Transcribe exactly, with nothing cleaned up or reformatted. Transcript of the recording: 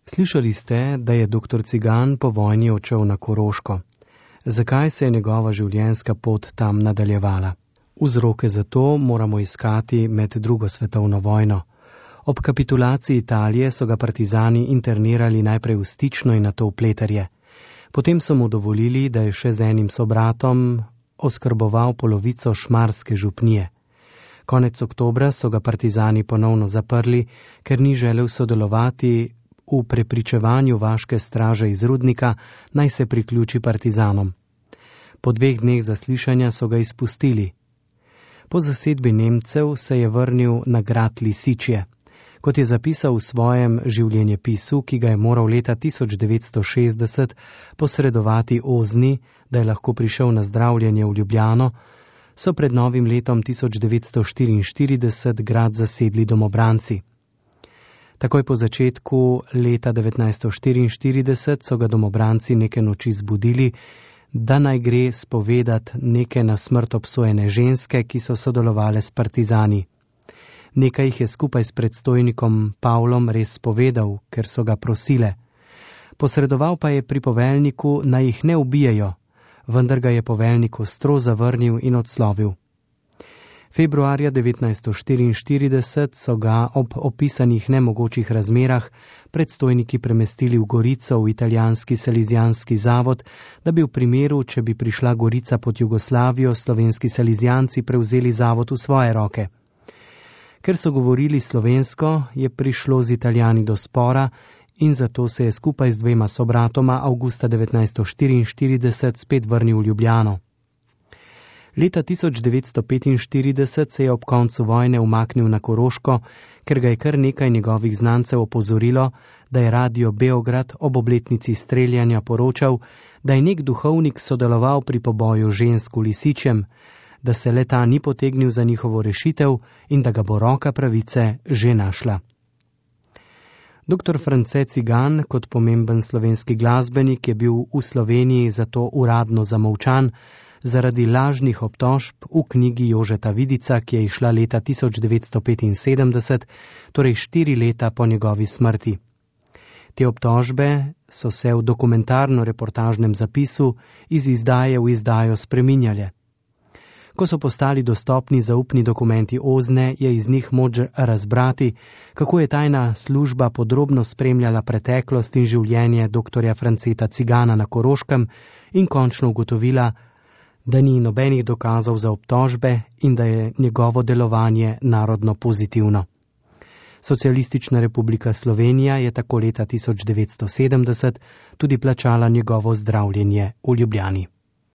Slišali ste, da je doktor Cigan po vojni odšel na Koroško. Zakaj se je njegova življenjska pot tam nadaljevala? Vzroke za to moramo iskati med drugo svetovno vojno. Ob kapitulaciji Italije so ga partizani internirali najprej v Stično in nato v Pleterje. Potem so mu dovolili, da je še z enim sobratom oskrboval polovico šmarske župnije. Konec oktobra so ga partizani ponovno zaprli, ker ni želel sodelovati v prepričevanju vaške straže iz Rudnika, naj se priključi partizanom. Po dveh dneh zaslišanja so ga izpustili. Po zasedbi Nemcev se je vrnil na grad Lisičje. Kot je zapisal v svojem življenjepisu, ki ga je moral leta tisoč devetsto šestdeset posredovati Ozni, da je lahko prišel na zdravljenje v Ljubljano, so pred novim letom tisoč devetsto štiriinštirideset grad zasedli domobranci. Takoj po začetku leta devetnajststo štiriinštirideset so ga domobranci neke noči zbudili, da naj gre spovedat neke na smrt obsojene ženske, ki so sodelovale s partizani. Nekaj jih je skupaj s predstojnikom Pavlom res spovedal, ker so ga prosile. Posredoval pa je pri poveljniku, naj jih ne ubijejo, vendar ga je poveljnik ostro zavrnil in odslovil. Februarja devetnajststo štiriinštirideset so ga ob opisanih nemogočih razmerah predstojniki premestili v Gorico v italijanski salizijanski zavod, da bi v primeru, če bi prišla Gorica pod Jugoslavijo, slovenski salizijanci prevzeli zavod v svoje roke. Ker so govorili slovensko, je prišlo z Italijani do spora in zato se je skupaj z dvema sobratoma avgusta devetnajststo štiriinštirideset spet vrnil v Ljubljano. Leta tisoč devetsto petinštirideset se je ob koncu vojne umaknil na Koroško, ker ga je kar nekaj njegovih znancev opozorilo, da je radio Beograd ob obletnici streljanja poročal, da je nek duhovnik sodeloval pri poboju žensk v Lisičjem, da se le-ta ni potegnil za njihovo rešitev in da ga bo roka pravice že našla. Doktor France Cigan, kot pomemben slovenski glasbenik, je bil v Sloveniji zato uradno zamolčan zaradi lažnih obtožb v knjigi Jožeta Vidica, ki je izšla leta tisoč devetsto petinsedemdeset, torej štiri leta po njegovi smrti. Te obtožbe so se v dokumentarno-reportažnem zapisu iz izdaje v izdajo spreminjale. Ko so postali dostopni zaupni dokumenti Ozne, je iz njih moč razbrati, kako je tajna služba podrobno spremljala preteklost in življenje doktorja Franceta Cigana na Koroškem in končno ugotovila, da ni nobenih dokazov za obtožbe in da je njegovo delovanje narodno pozitivno. Socialistična republika Slovenija je tako leta tisoč devetsto sedemdeset tudi plačala njegovo zdravljenje v Ljubljani.